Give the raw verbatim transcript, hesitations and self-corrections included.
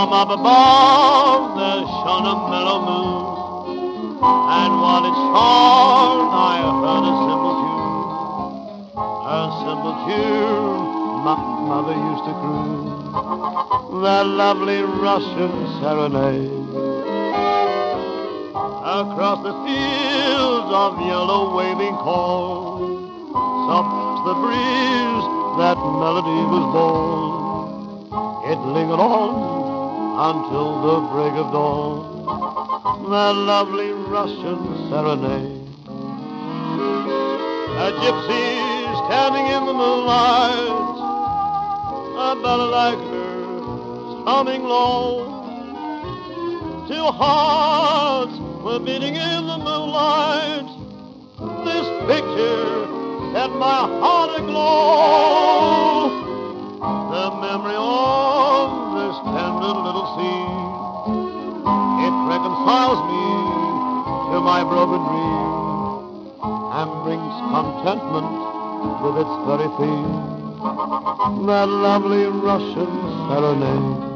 From up above there shone a mellow moon, and while it shone I heard a simple tune, a simple tune my mother used to croon, that lovely Russian serenade. Across the fields of yellow waving corn, soft the breeze, that melody was born. It lingered on until the break of dawn, that lovely Russian serenade. A gypsy standing in the moonlight, a ballad like hers humming low, two hearts were beating in the moonlight. This picture set my heart aglow. The memory of this tender little scene, it reconciles me to my broken dream, and brings contentment with its very theme, that lovely Russian serenade.